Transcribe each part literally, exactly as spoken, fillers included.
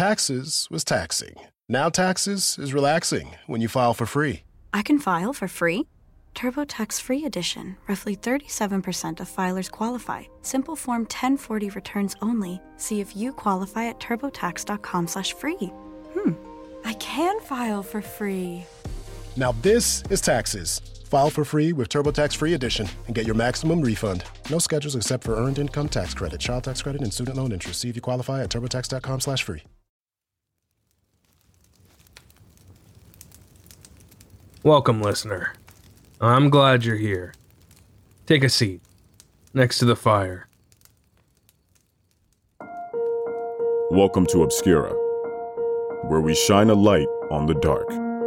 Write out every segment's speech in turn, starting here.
taxes was taxing. Now taxes is relaxing when you file for free. I can file for free? TurboTax Free Edition. Roughly thirty-seven percent of filers qualify. Simple Form ten forty returns only. See if you qualify at turbotax.com slash free. Hmm, I can file for free. Now this is taxes. File for free with TurboTax Free Edition and get your maximum refund. No schedules except for Earned Income Tax Credit, Child Tax Credit, and Student Loan Interest. See if you qualify at turbotax.com slash free. Welcome, listener. I'm glad you're here. Take a seat next to the fire. Welcome to Obscura, where we shine a light on the dark.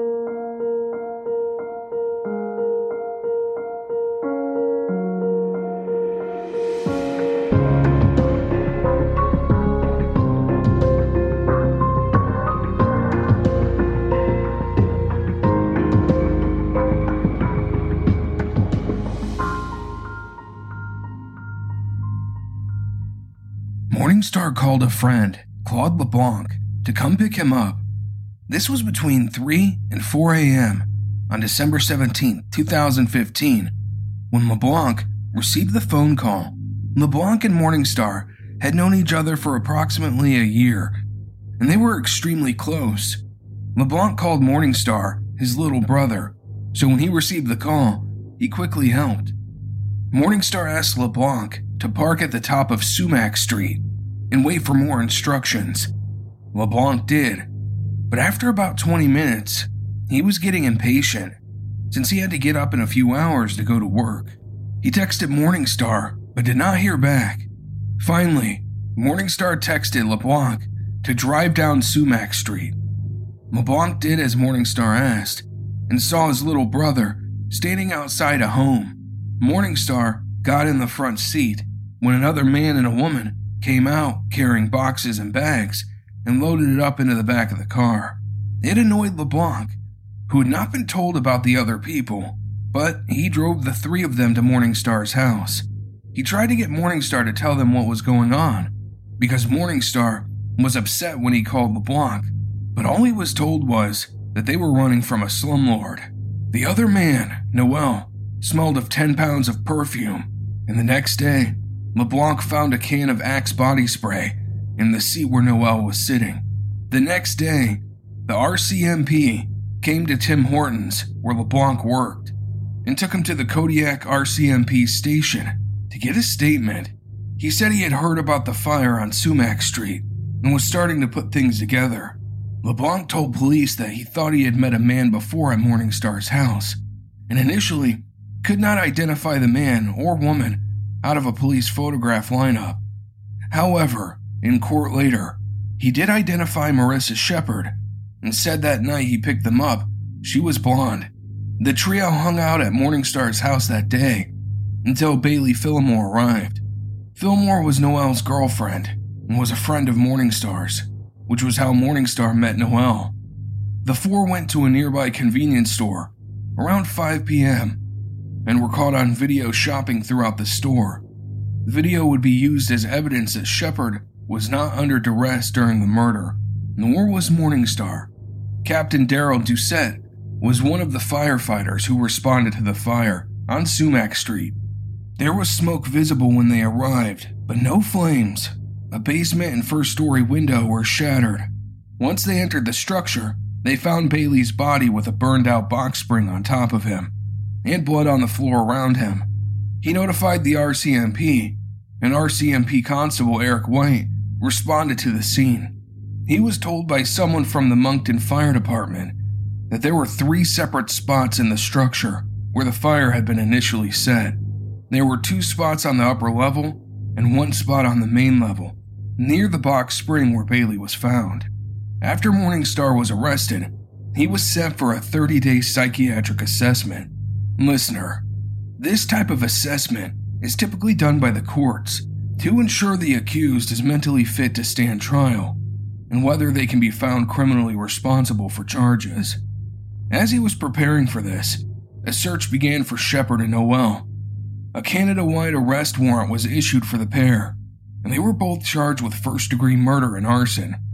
Morningstar called a friend, Claude LeBlanc, to come pick him up. This was between three and four a.m. on December seventeenth, twenty fifteen, when LeBlanc received the phone call. LeBlanc and Morningstar had known each other for approximately a year, and they were extremely close. LeBlanc called Morningstar his little brother, so when he received the call, he quickly helped. Morningstar asked LeBlanc to park at the top of Sumac Street and wait for more instructions. LeBlanc did, but after about twenty minutes, he was getting impatient since he had to get up in a few hours to go to work. He texted Morningstar, but did not hear back. Finally, Morningstar texted LeBlanc to drive down Sumac Street. LeBlanc did as Morningstar asked and saw his little brother standing outside a home. Morningstar got in the front seat when another man and a woman came out carrying boxes and bags and loaded it up into the back of the car. It annoyed LeBlanc, who had not been told about the other people, but he drove the three of them to Morningstar's house. He tried to get Morningstar to tell them what was going on, because Morningstar was upset when he called LeBlanc, but all he was told was that they were running from a slumlord. The other man, Noel, smelled of ten pounds of perfume, and the next day, LeBlanc found a can of Axe body spray in the seat where Noel was sitting. The next day, the R C M P came to Tim Hortons, where LeBlanc worked, and took him to the Kodiak R C M P station to get a statement. He said he had heard about the fire on Sumac Street and was starting to put things together. LeBlanc told police that he thought he had met a man before at Morningstar's house, and initially could not identify the man or woman out of a police photograph lineup. However, in court later, he did identify Marissa Shepard and said that night he picked them up, she was blonde. The trio hung out at Morningstar's house that day until Bailey Fillmore arrived. Fillmore was Noel's girlfriend and was a friend of Morningstar's, which was how Morningstar met Noel. The four went to a nearby convenience store around five p.m. and were caught on video shopping throughout the store. The video would be used as evidence that Shepard was not under duress during the murder, nor was Morningstar. Captain Daryl Doucette was one of the firefighters who responded to the fire on Sumac Street. There was smoke visible when they arrived, but no flames. A basement and first-story window were shattered. Once they entered the structure, they found Bailey's body with a burned-out box spring on top of him, and blood on the floor around him. He notified the R C M P, and R C M P Constable Eric White responded to the scene. He was told by someone from the Moncton Fire Department that there were three separate spots in the structure where the fire had been initially set. There were two spots on the upper level and one spot on the main level, near the box spring where Bailey was found. After Morningstar was arrested, he was sent for a thirty-day psychiatric assessment. Listener, this type of assessment is typically done by the courts to ensure the accused is mentally fit to stand trial and whether they can be found criminally responsible for charges. As he was preparing for this, a search began for Shepard and Noel. A Canada-wide arrest warrant was issued for the pair, and they were both charged with first-degree murder and arson.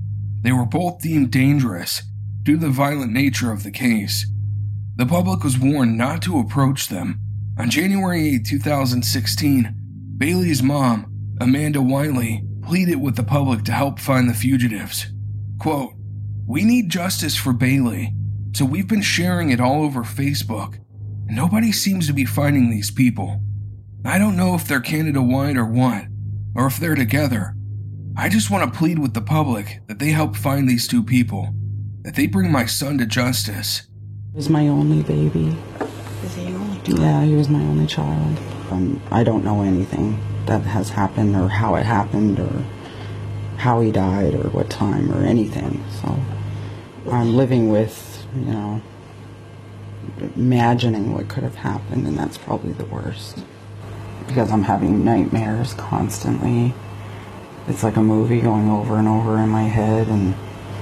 They were both deemed dangerous due to the violent nature of the case. The public was warned not to approach them. On January eighth, twenty sixteen, Bailey's mom, Amanda Wiley, pleaded with the public to help find the fugitives. Quote, "We need justice for Bailey, so we've been sharing it all over Facebook. Nobody seems to be finding these people. I don't know if they're Canada-wide or what, or if they're together. I just want to plead with the public that they help find these two people, that they bring my son to justice." He was my only baby. Was he your only child? Yeah, he was my only child. Um, I don't know anything that has happened or how it happened or how he died or what time or anything. So I'm living with, you know, imagining what could have happened, and that's probably the worst. Because I'm having nightmares constantly. It's like a movie going over and over in my head and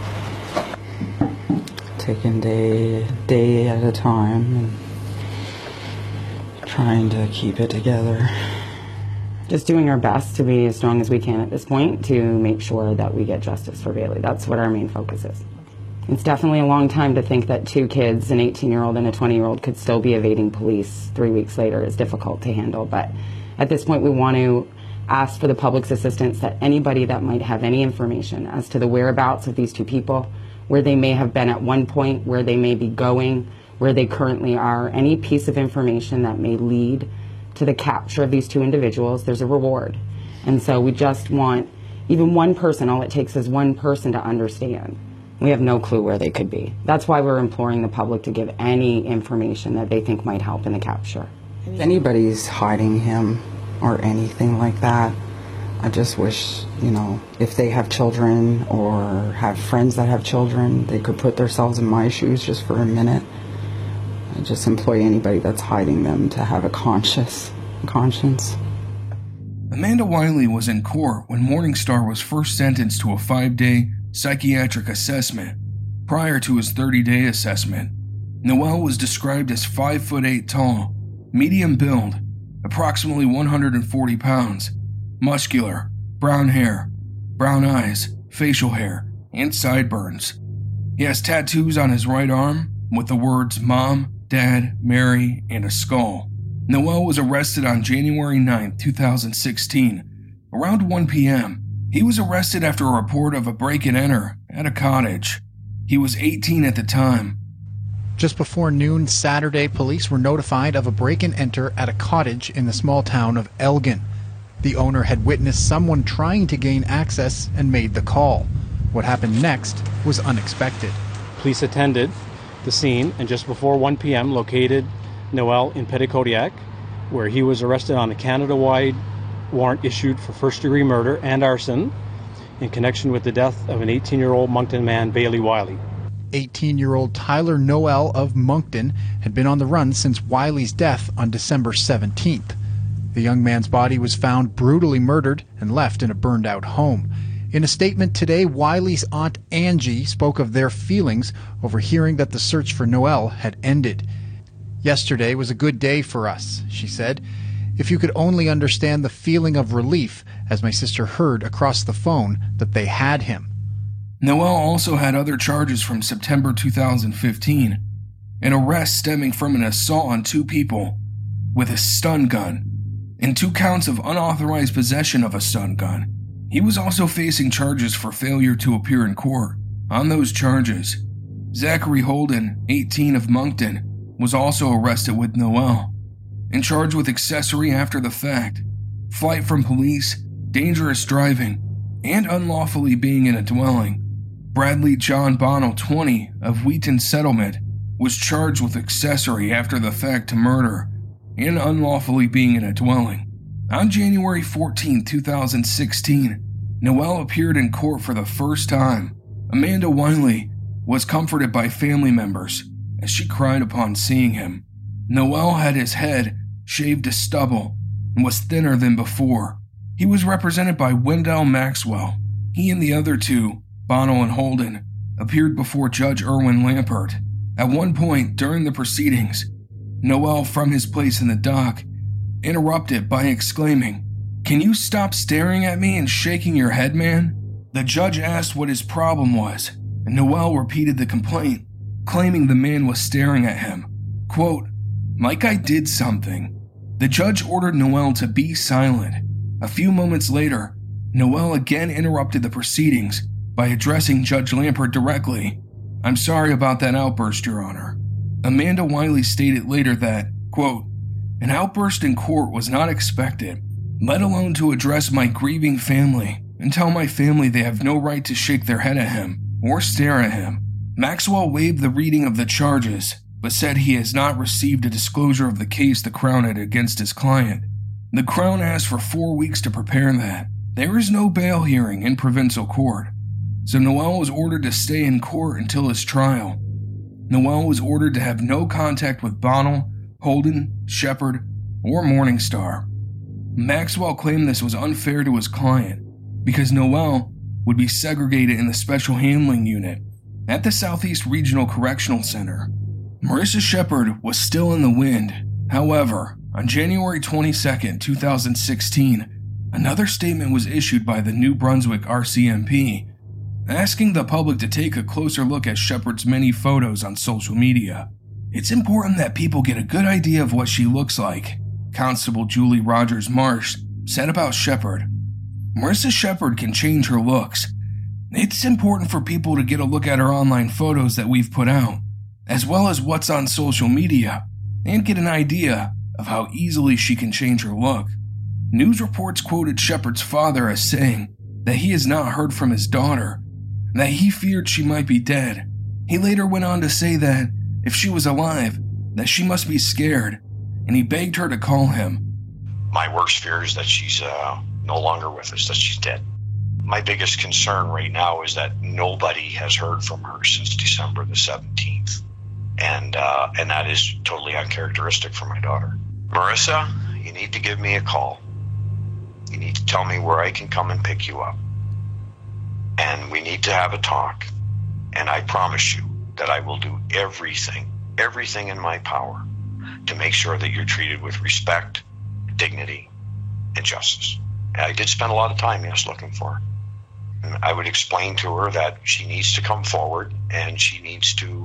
taking day, day at a time and trying to keep it together. Just doing our best to be as strong as we can at this point to make sure that we get justice for Bailey. That's what our main focus is. It's definitely a long time to think that two kids, an eighteen-year-old and a twenty-year-old, could still be evading police three weeks later is difficult to handle. But at this point, we want to ask for the public's assistance that anybody that might have any information as to the whereabouts of these two people, where they may have been at one point, where they may be going, where they currently are, any piece of information that may lead to the capture of these two individuals, there's a reward. And so we just want even one person, all it takes is one person to understand. We have no clue where they could be. That's why we're imploring the public to give any information that they think might help in the capture. If anybody's hiding him or anything like that, I just wish, you know, if they have children or have friends that have children, they could put themselves in my shoes just for a minute. I just implore anybody that's hiding them to have a conscious conscience. Amanda Wiley was in court when Morningstar was first sentenced to a five-day psychiatric assessment prior to his thirty-day assessment. Noel was described as five foot eight tall, medium build, approximately one hundred forty pounds, muscular, brown hair, brown eyes, facial hair, and sideburns. He has tattoos on his right arm with the words Mom, Dad, Mary, and a skull. Noel was arrested on January ninth, twenty sixteen, around one p.m. He was arrested after a report of a break-and-enter at a cottage. He was eighteen at the time. Just before noon Saturday, police were notified of a break-and-enter at a cottage in the small town of Elgin. The owner had witnessed someone trying to gain access and made the call. What happened next was unexpected. Police attended the scene and just before one p.m. located Noel in Petitcodiac, where he was arrested on a Canada-wide warrant issued for first-degree murder and arson in connection with the death of an eighteen-year-old Moncton man, Bailey Wiley. eighteen-year-old Tyler Noel of Moncton had been on the run since Wiley's death on December seventeenth. The young man's body was found brutally murdered and left in a burned-out home. In a statement today, Wiley's aunt Angie spoke of their feelings over hearing that the search for Noel had ended. "Yesterday was a good day for us," she said. "If you could only understand the feeling of relief as my sister heard across the phone that they had him." Noel also had other charges from September two thousand fifteen, an arrest stemming from an assault on two people with a stun gun, and two counts of unauthorized possession of a stun gun. He was also facing charges for failure to appear in court. On those charges, Zachary Holden, eighteen of Moncton, was also arrested with Noel and charged with accessory after the fact, flight from police, dangerous driving, and unlawfully being in a dwelling. Bradley John Bonnell, twenty, of Wheaton Settlement, was charged with accessory after the fact to murder and unlawfully being in a dwelling. On January fourteenth, twenty sixteen, Noel appeared in court for the first time. Amanda Wiley was comforted by family members as she cried upon seeing him. Noel had his head shaved to stubble and was thinner than before. He was represented by Wendell Maxwell. He and the other two, Bonnell and Holden, appeared before Judge Erwin Lampert. At one point during the proceedings, Noel, from his place in the dock, interrupted by exclaiming, "Can you stop staring at me and shaking your head, man?" The judge asked what his problem was, and Noel repeated the complaint, claiming the man was staring at him. Quote, "Like I did something." The judge ordered Noel to be silent. A few moments later, Noel again interrupted the proceedings by addressing Judge Lampert directly. "I'm sorry about that outburst, Your Honor." Amanda Wiley stated later that, quote, "An outburst in court was not expected, let alone to address my grieving family and tell my family they have no right to shake their head at him or stare at him." Maxwell waived the reading of the charges, but said he has not received a disclosure of the case the Crown had against his client. The Crown asked for four weeks to prepare that. There is no bail hearing in provincial court, so Noel was ordered to stay in court until his trial. Noel was ordered to have no contact with Bonnell, Holden, Shepard, or Morningstar. Maxwell claimed this was unfair to his client because Noel would be segregated in the Special Handling Unit at the Southeast Regional Correctional Center. Marissa Shepard was still in the wind. However, on January twenty-second, two thousand sixteen, another statement was issued by the New Brunswick R C M P, asking the public to take a closer look at Shepard's many photos on social media. "It's important that people get a good idea of what she looks like," Constable Julie Rogers Marsh said about Shepard. "Marissa Shepard can change her looks. It's important for people to get a look at her online photos that we've put out, as well as what's on social media, and get an idea of how easily she can change her look." News reports quoted Shepard's father as saying that he has not heard from his daughter, that he feared she might be dead. He later went on to say that if she was alive, that she must be scared, and he begged her to call him. "My worst fear is that she's uh, no longer with us, that she's dead. My biggest concern right now is that nobody has heard from her since December the seventeenth. And uh, and that is totally uncharacteristic for my daughter. Marissa, you need to give me a call. You need to tell me where I can come and pick you up. And we need to have a talk. And I promise you that I will do everything, everything in my power to make sure that you're treated with respect, dignity, and justice." And I did spend a lot of time, yes, looking for her. And I would explain to her that she needs to come forward and she needs to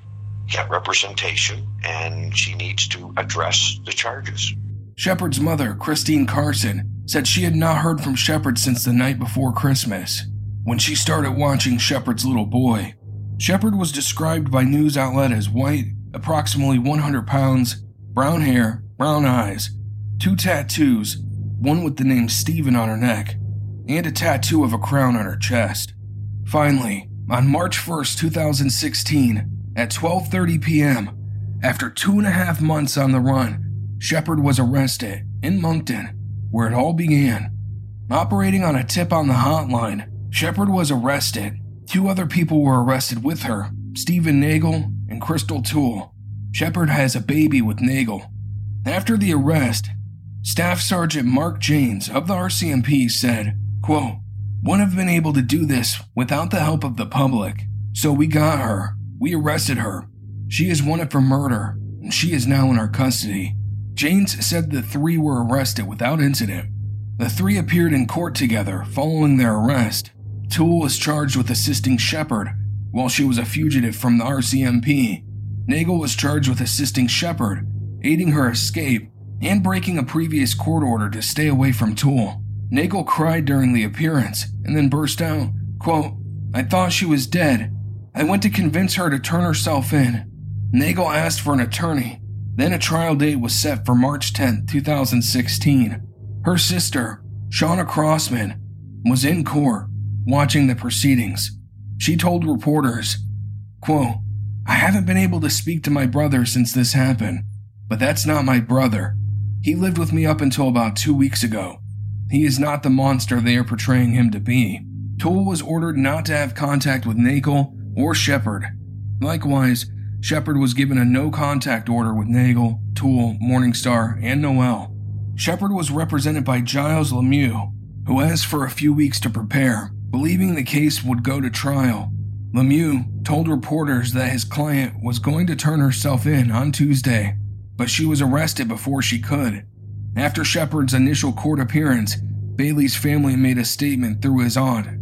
get representation, and she needs to address the charges. Shepard's mother, Christine Carson, said she had not heard from Shepard since the night before Christmas, when she started watching Shepard's little boy. Shepard was described by news outlet as white, approximately one hundred pounds, brown hair, brown eyes, two tattoos, one with the name Stephen on her neck, and a tattoo of a crown on her chest. Finally, on March first, two thousand sixteen, at twelve thirty p.m., after two and a half months on the run, Shepard was arrested in Moncton, where it all began. Operating on a tip on the hotline, Shepard was arrested. Two other people were arrested with her, Stephen Nagel and Crystal Toole. Shepard has a baby with Nagel. After the arrest, Staff Sergeant Mark Janes of the R C M P said, quote, "Wouldn't have been able to do this without the help of the public. So we got her. We arrested her. She is wanted for murder, and she is now in our custody." Janes said the three were arrested without incident. The three appeared in court together following their arrest. Toole was charged with assisting Shepard while she was a fugitive from the R C M P. Nagel was charged with assisting Shepard, aiding her escape, and breaking a previous court order to stay away from Toole. Nagel cried during the appearance and then burst out, quote, "I thought she was dead. I went to convince her to turn herself in." Nagel asked for an attorney. Then a trial date was set for March tenth, two thousand sixteen. Her sister, Shauna Crossman, was in court watching the proceedings. She told reporters, quote, "I haven't been able to speak to my brother since this happened, but that's not my brother. He lived with me up until about two weeks ago. He is not the monster they are portraying him to be." Toole was ordered not to have contact with Nagel or Shepard. Likewise, Shepard was given a no-contact order with Nagel, Toole, Morningstar, and Noel. Shepard was represented by Giles Lemieux, who asked for a few weeks to prepare, believing the case would go to trial. Lemieux told reporters that his client was going to turn herself in on Tuesday, but she was arrested before she could. After Shepard's initial court appearance, Bailey's family made a statement through his aunt,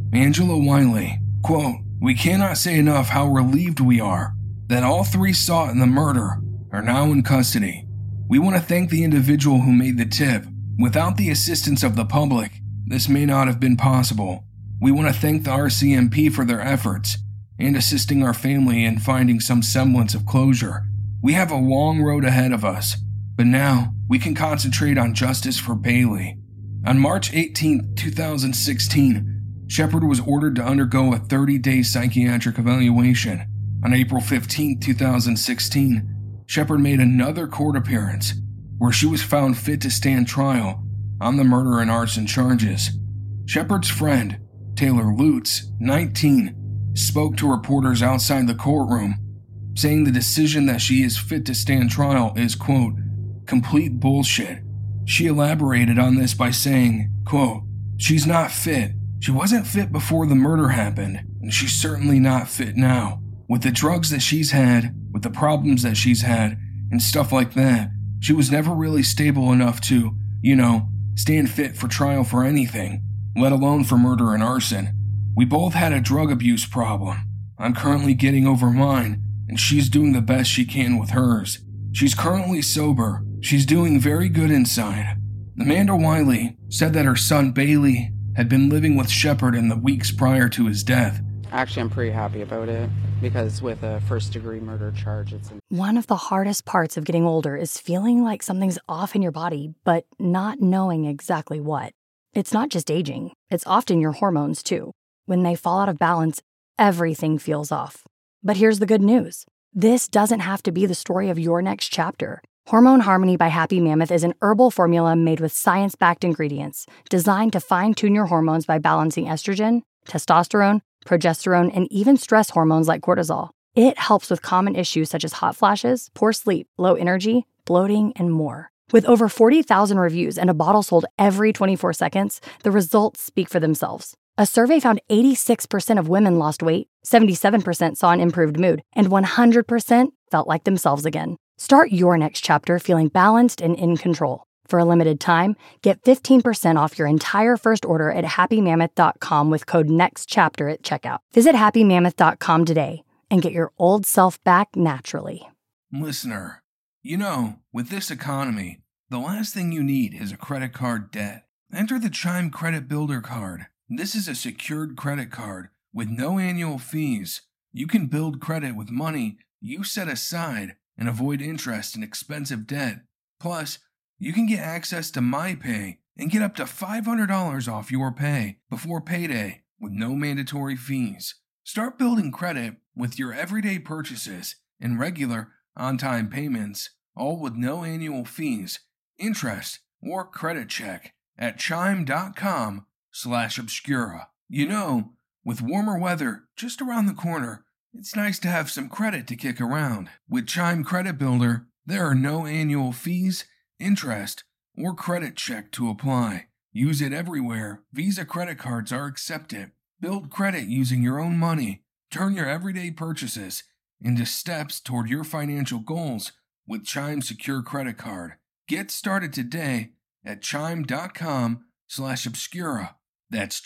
Angela Wiley, quote, "We cannot say enough how relieved we are that all three sought in the murder are now in custody. We want to thank the individual who made the tip. Without the assistance of the public, this may not have been possible. We want to thank the R C M P for their efforts and assisting our family in finding some semblance of closure. We have a long road ahead of us, but now we can concentrate on justice for Bailey." On March eighteenth, twenty sixteen, Shepard was ordered to undergo a thirty-day psychiatric evaluation. On April fifteenth, twenty sixteen, Shepard made another court appearance where she was found fit to stand trial on the murder and arson charges. Shepard's friend, Taylor Lutz, nineteen, spoke to reporters outside the courtroom, saying the decision that she is fit to stand trial is, quote, "complete bullshit." She elaborated on this by saying, quote, "She's not fit. She wasn't fit before the murder happened, and she's certainly not fit now. With the drugs that she's had, with the problems that she's had, and stuff like that, she was never really stable enough to, you know, stand fit for trial for anything, let alone for murder and arson. We both had a drug abuse problem. I'm currently getting over mine, and she's doing the best she can with hers. She's currently sober. She's doing very good inside." Amanda Wiley said that her son Bailey had been living with Shepard in the weeks prior to his death. Actually, I'm pretty happy about it because with a first-degree murder charge, it's... One of the hardest parts of getting older is feeling like something's off in your body, but not knowing exactly what. It's not just aging. It's often your hormones, too. When they fall out of balance, everything feels off. But here's the good news. This doesn't have to be the story of your next chapter. Hormone Harmony by Happy Mammoth is an herbal formula made with science-backed ingredients designed to fine-tune your hormones by balancing estrogen, testosterone, progesterone, and even stress hormones like cortisol. It helps with common issues such as hot flashes, poor sleep, low energy, bloating, and more. With over forty thousand reviews and a bottle sold every twenty-four seconds, the results speak for themselves. A survey found eighty-six percent of women lost weight, seventy-seven percent saw an improved mood, and one hundred percent felt like themselves again. Start your next chapter feeling balanced and in control. For a limited time, get fifteen percent off your entire first order at happy mammoth dot com with code NEXTCHAPTER at checkout. Visit happy mammoth dot com today and get your old self back naturally. Listener, you know, with this economy, the last thing you need is a credit card debt. Enter the Chime Credit Builder Card. This is a secured credit card with no annual fees. You can build credit with money you set aside and avoid interest and expensive debt. Plus, you can get access to MyPay and get up to five hundred dollars off your pay before payday with no mandatory fees. Start building credit with your everyday purchases and regular on-time payments, all with no annual fees, interest, or credit check at chime.com slash obscura. You know, with warmer weather just around the corner, it's nice to have some credit to kick around. With Chime Credit Builder, there are no annual fees, interest, or credit check to apply. Use it everywhere. Visa credit cards are accepted. Build credit using your own money. Turn your everyday purchases into steps toward your financial goals with Chime Secure Credit Card. Get started today at chime.com slash obscura. That's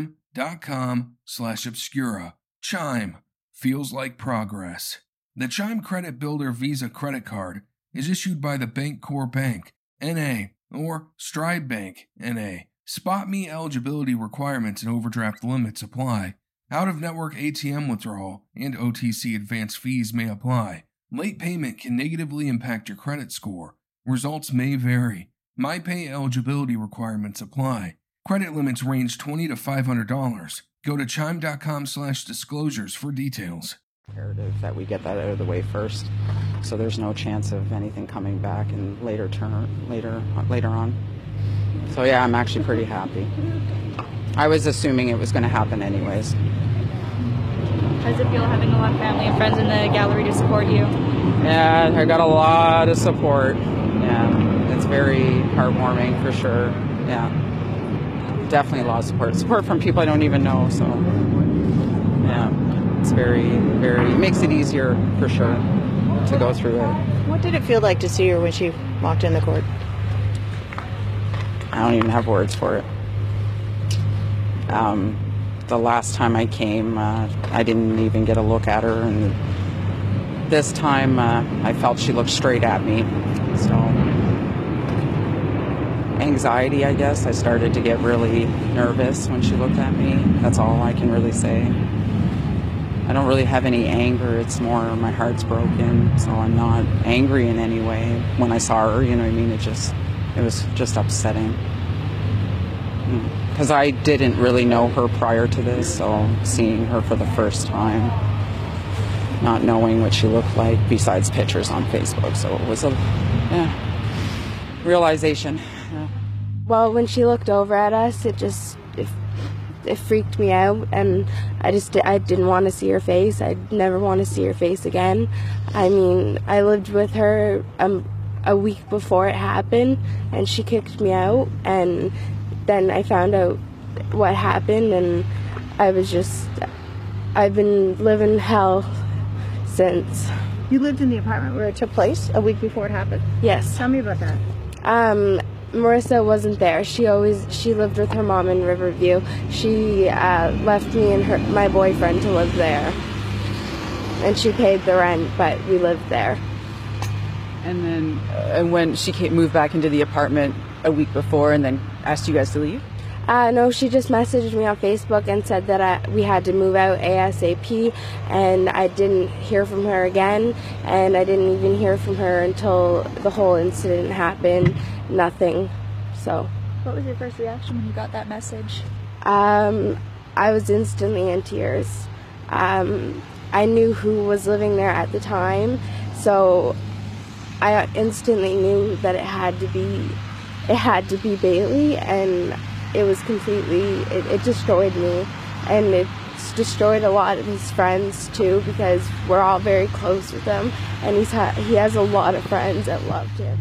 chime.com slash obscura. Chime feels like progress. The Chime Credit Builder Visa Credit Card is issued by the Bancorp Bank, N A, or Stride Bank, N A. Spot Me eligibility requirements and overdraft limits apply. Out-of-network A T M withdrawal and O T C advance fees may apply. Late payment can negatively impact your credit score. Results may vary. MyPay eligibility requirements apply. Credit limits range twenty to five hundred dollars. Go to chime.com slash disclosures for details. Imperative that we get that out of the way first, so there's no chance of anything coming back in later turn later later on. So yeah, I'm actually pretty happy. I was assuming it was going to happen anyways. How does it feel having a lot of family and friends in the gallery to support you? Yeah, I got a lot of support. Yeah, it's very heartwarming for sure. Yeah, definitely a lot of support. Support from people I don't even know. So yeah, it's very, very it makes it easier for sure to go through it. What did it feel like to see her when she walked in the court? I don't even have words for it. Um, the last time I came, uh, I didn't even get a look at her, and this time uh, I felt she looked straight at me. So, anxiety, I guess. I started to get really nervous when she looked at me. That's all I can really say. I don't really have any anger. It's more my heart's broken, so I'm not angry in any way. When I saw her, you know what I mean? It just, it was just upsetting. Because I didn't really know her prior to this, so seeing her for the first time, not knowing what she looked like besides pictures on Facebook, so it was a yeah, realization. Yeah. Well, when she looked over at us, it just it, it freaked me out, and I just I didn't want to see her face. I'd never want to see her face again. I mean, I lived with her um, a week before it happened, and she kicked me out, and then I found out what happened, and I was just, I've been living hell since. You lived in the apartment where it took place a week before it happened? Yes. Tell me about that. Um, Marissa wasn't there. She always, she lived with her mom in Riverview. She uh, left me and her, my boyfriend to live there. And she paid the rent, but we lived there. And then uh, when she came, moved back into the apartment a week before and then asked you guys to leave? Uh, no, she just messaged me on Facebook and said that I, we had to move out ASAP, and I didn't hear from her again, and I didn't even hear from her until the whole incident happened. Nothing. So. What was your first reaction when you got that message? Um, I was instantly in tears. Um, I knew who was living there at the time, so I instantly knew that it had to be It had to be Bailey, and it was completely, it, it destroyed me, and it's destroyed a lot of his friends too, because we're all very close with him, and he's ha- he has a lot of friends that loved him.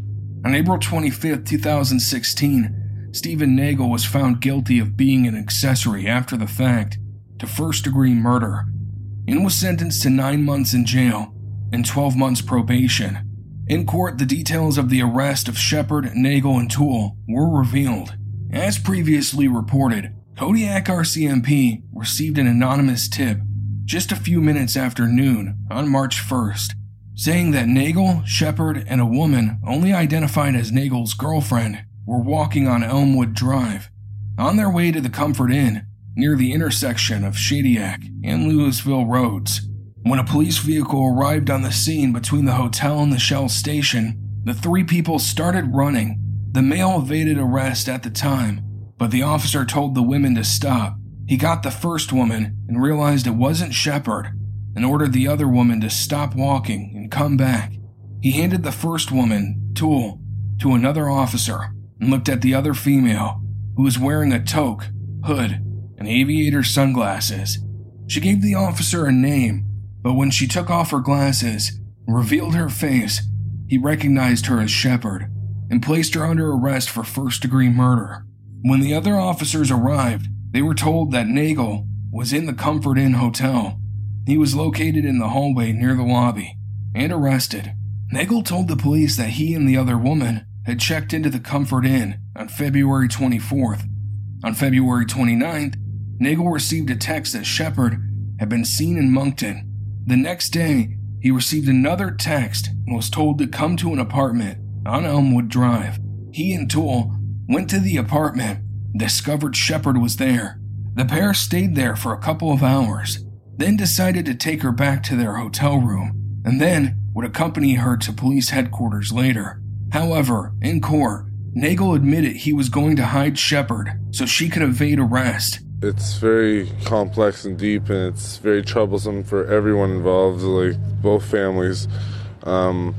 On April twenty-fifth, twenty sixteen, Stephen Nagel was found guilty of being an accessory after the fact to first-degree murder and was sentenced to nine months in jail and twelve months probation. In court, the details of the arrest of Shepard, Nagel, and Toole were revealed. As previously reported, Kodiak R C M P received an anonymous tip just a few minutes after noon on March first, saying that Nagel, Shepard, and a woman only identified as Nagel's girlfriend were walking on Elmwood Drive, on their way to the Comfort Inn near the intersection of Shadiac and Louisville Roads. When a police vehicle arrived on the scene between the hotel and the Shell station, the three people started running. The male evaded arrest at the time, but the officer told the women to stop. He got the first woman and realized it wasn't Shepard, and ordered the other woman to stop walking and come back. He handed the first woman, Toole, to another officer and looked at the other female, who was wearing a toque, hood, and aviator sunglasses. She gave the officer a name, but when she took off her glasses and revealed her face, he recognized her as Shepard and placed her under arrest for first-degree murder. When the other officers arrived, they were told that Nagel was in the Comfort Inn hotel. He was located in the hallway near the lobby and arrested. Nagel told the police that he and the other woman had checked into the Comfort Inn on February twenty-fourth. On February twenty-ninth, Nagel received a text that Shepard had been seen in Moncton. The next day, he received another text and was told to come to an apartment on Elmwood Drive. He and Toole went to the apartment and discovered Shepard was there. The pair stayed there for a couple of hours, then decided to take her back to their hotel room, and then would accompany her to police headquarters later. However, in court, Nagel admitted he was going to hide Shepard so she could evade arrest. It's very complex and deep, and it's very troublesome for everyone involved, like both families. Um,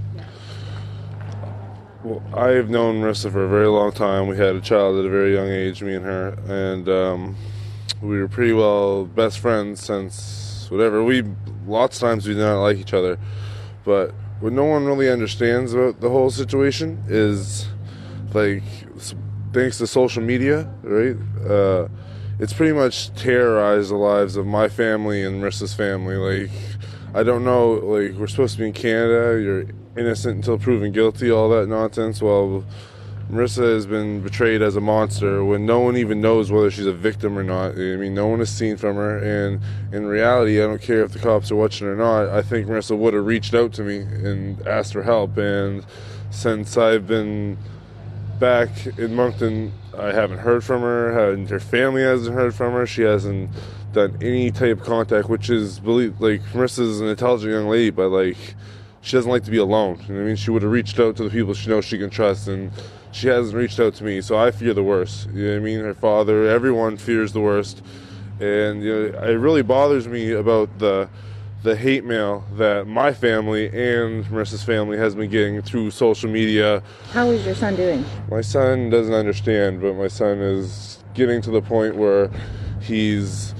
well, I have known Marissa for a very long time. We had a child at a very young age, me and her, and um, we were pretty well best friends since whatever. We lots of times we did not like each other, but what no one really understands about the whole situation is, like, thanks to social media, right? Uh, It's pretty much terrorized the lives of my family and Marissa's family. Like, I don't know, like, we're supposed to be in Canada, you're innocent until proven guilty, all that nonsense. Well, Marissa has been portrayed as a monster when no one even knows whether she's a victim or not. I mean, no one has seen from her, and in reality, I don't care if the cops are watching or not, I think Marissa would have reached out to me and asked for help, and since I've been back in Moncton, I haven't heard from her, and her family hasn't heard from her. She hasn't done any type of contact, which is, believe, like, Marissa's an intelligent young lady, but, like, she doesn't like to be alone. You know what I mean? She would have reached out to the people she knows she can trust, and she hasn't reached out to me, so I fear the worst. You know what I mean? Her father, everyone fears the worst. And you know, it really bothers me about the the hate mail that my family and Marissa's family has been getting through social media. How is your son doing? My son doesn't understand, but my son is getting to the point where he's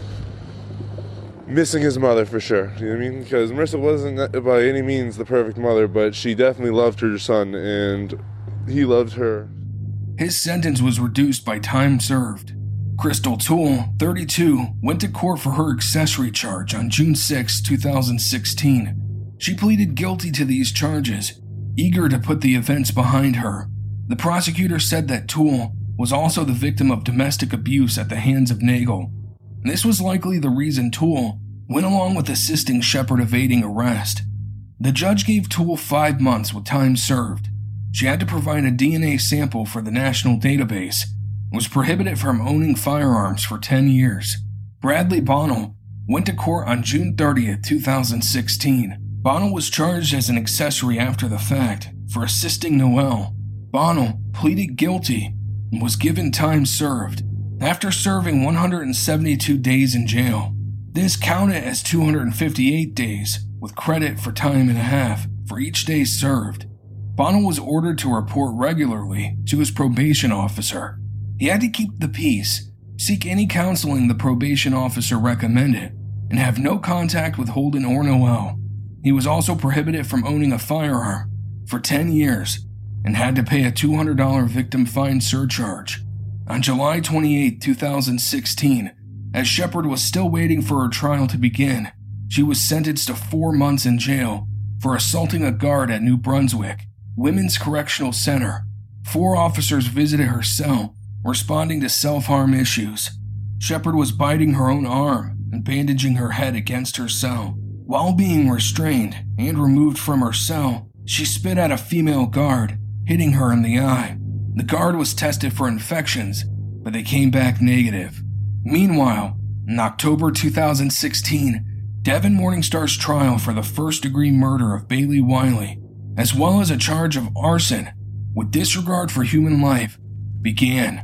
missing his mother for sure. You know what I mean? Because Marissa wasn't by any means the perfect mother, but she definitely loved her son, and he loved her. His sentence was reduced by time served. Crystal Toole, thirty-two, went to court for her accessory charge on June sixth, two thousand sixteen. She pleaded guilty to these charges, eager to put the events behind her. The prosecutor said that Toole was also the victim of domestic abuse at the hands of Nagel. This was likely the reason Toole went along with assisting Shepard evading arrest. The judge gave Toole five months with time served. She had to provide a D N A sample for the national database and was prohibited from owning firearms for ten years. Bradley Bonnell went to court on June thirtieth, two thousand sixteen. Bonnell was charged as an accessory after the fact for assisting Noel. Bonnell pleaded guilty and was given time served. After serving one hundred seventy-two days in jail, this counted as two hundred fifty-eight days, with credit for time and a half for each day served. Bonnell was ordered to report regularly to his probation officer. He had to keep the peace, seek any counseling the probation officer recommended, and have no contact with Holden or Noel. He was also prohibited from owning a firearm for ten years and had to pay a two hundred dollars victim fine surcharge. On July twenty-eighth, two thousand sixteen, as Shepard was still waiting for her trial to begin, she was sentenced to four months in jail for assaulting a guard at New Brunswick Women's Correctional Center. Four officers visited her cell, responding to self-harm issues. Shepard was biting her own arm and bandaging her head against her cell. While being restrained and removed from her cell, she spit at a female guard, hitting her in the eye. The guard was tested for infections, but they came back negative. Meanwhile, in October two thousand sixteen, Devin Morningstar's trial for the first-degree murder of Bailey Wiley, as well as a charge of arson with disregard for human life, began.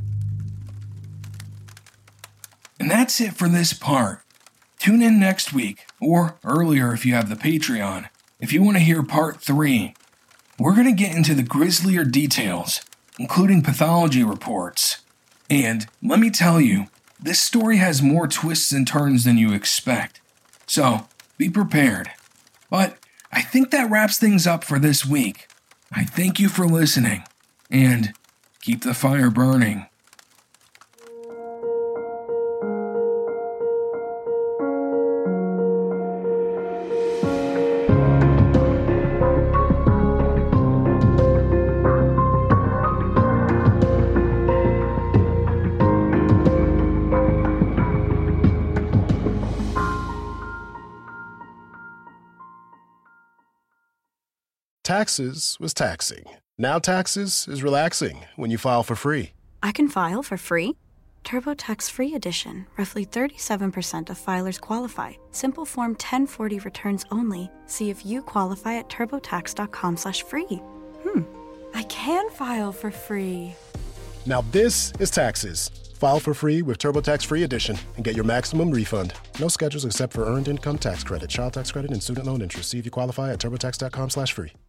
And that's it for this part. Tune in next week, or earlier if you have the Patreon, if you want to hear part three. We're going to get into the grislier details, including pathology reports. And let me tell you, this story has more twists and turns than you expect. So, be prepared. But I think that wraps things up for this week. I thank you for listening, and keep the fire burning. Taxes was taxing. Now taxes is relaxing when you file for free. I can file for free? TurboTax Free Edition. Roughly thirty-seven percent of filers qualify. Simple Form ten forty returns only. See if you qualify at TurboTax.com slash free. Hmm, I can file for free. Now this is taxes. File for free with TurboTax Free Edition and get your maximum refund. No schedules except for earned income tax credit, child tax credit, and student loan interest. See if you qualify at TurboTax.com slash free.